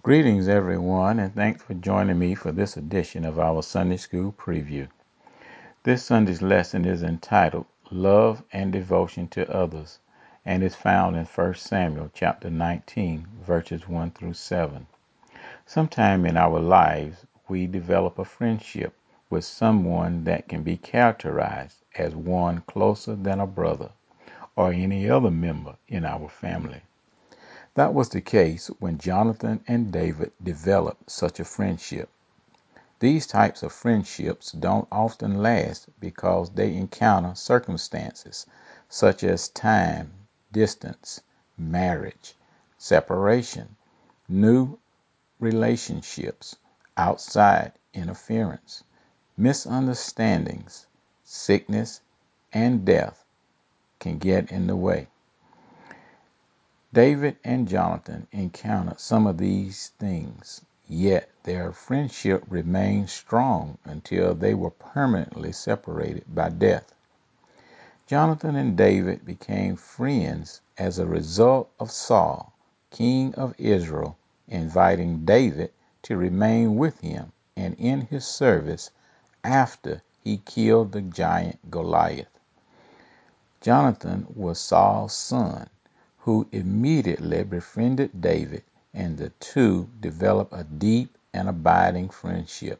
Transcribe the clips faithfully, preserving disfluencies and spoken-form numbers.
Greetings, everyone, and thanks for joining me for this edition of our Sunday School Preview. This Sunday's lesson is entitled Love and Devotion to Others and is found in First Samuel chapter nineteen, verses one through seven. Sometime in our lives, we develop a friendship with someone that can be characterized as one closer than a brother or any other member in our family. That was the case when Jonathan and David developed such a friendship. These types of friendships don't often last because they encounter circumstances such as time, distance, marriage, separation, new relationships, outside interference, misunderstandings, sickness, and death can get in the way. David and Jonathan encountered some of these things, yet their friendship remained strong until they were permanently separated by death. Jonathan and David became friends as a result of Saul, king of Israel, inviting David to remain with him and in his service after he killed the giant Goliath. Jonathan was Saul's son, who immediately befriended David, and the two developed a deep and abiding friendship.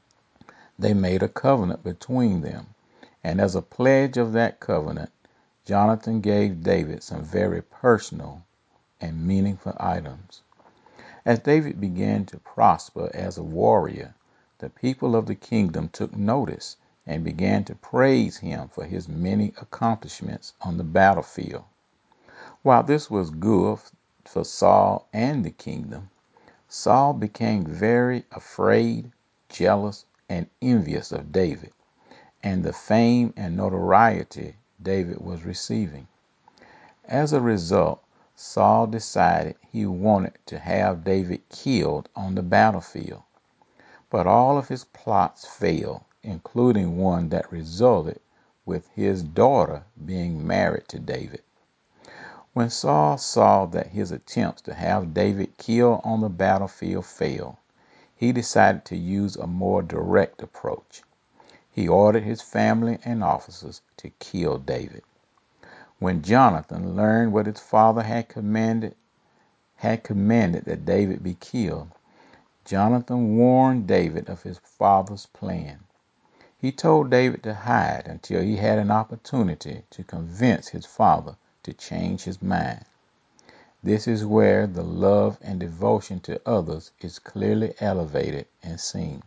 They made a covenant between them, and as a pledge of that covenant, Jonathan gave David some very personal and meaningful items. As David began to prosper as a warrior, the people of the kingdom took notice and began to praise him for his many accomplishments on the battlefield. While this was good for Saul and the kingdom, Saul became very afraid, jealous, and envious of David and the fame and notoriety David was receiving. As a result, Saul decided he wanted to have David killed on the battlefield. But all of his plots failed, including one that resulted with his daughter being married to David. When Saul saw that his attempts to have David killed on the battlefield failed, he decided to use a more direct approach. He ordered his family and officers to kill David. When Jonathan learned what his father had commanded, had commanded that David be killed, Jonathan warned David of his father's plan. He told David to hide until he had an opportunity to convince his father to change his mind. This is where the love and devotion to others is clearly elevated and seen.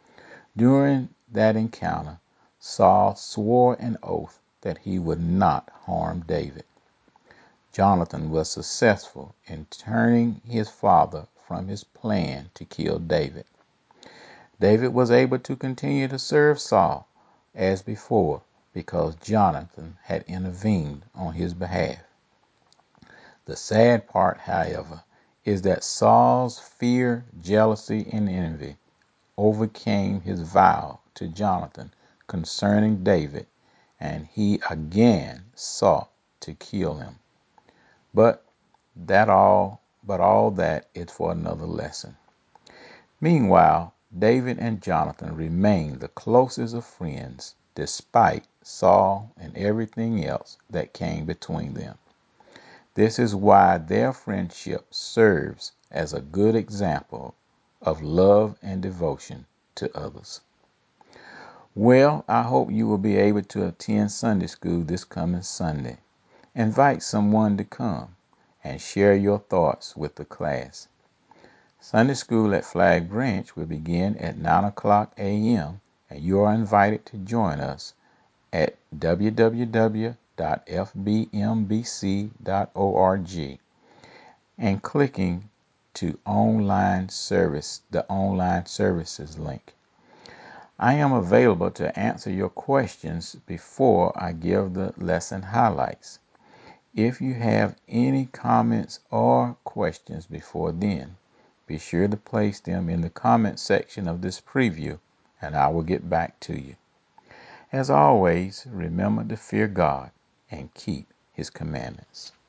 During that encounter, Saul swore an oath that he would not harm David. Jonathan was successful in turning his father from his plan to kill David. David was able to continue to serve Saul as before because Jonathan had intervened on his behalf. The sad part, however, is that Saul's fear, jealousy, and envy overcame his vow to Jonathan concerning David, and he again sought to kill him. But that all, but all that is for another lesson. Meanwhile, David and Jonathan remained the closest of friends despite Saul and everything else that came between them. This is why their friendship serves as a good example of love and devotion to others. Well, I hope you will be able to attend Sunday school this coming Sunday. Invite someone to come and share your thoughts with the class. Sunday school at Flag Branch will begin at nine o'clock a.m. and you are invited to join us at w w w dot f b m b c dot org and clicking to online service, the online services link. I am available to answer your questions before I give the lesson highlights. If you have any comments or questions before then, be sure to place them in the comment section of this preview and I will get back to you. As always, remember to fear God and keep His commandments.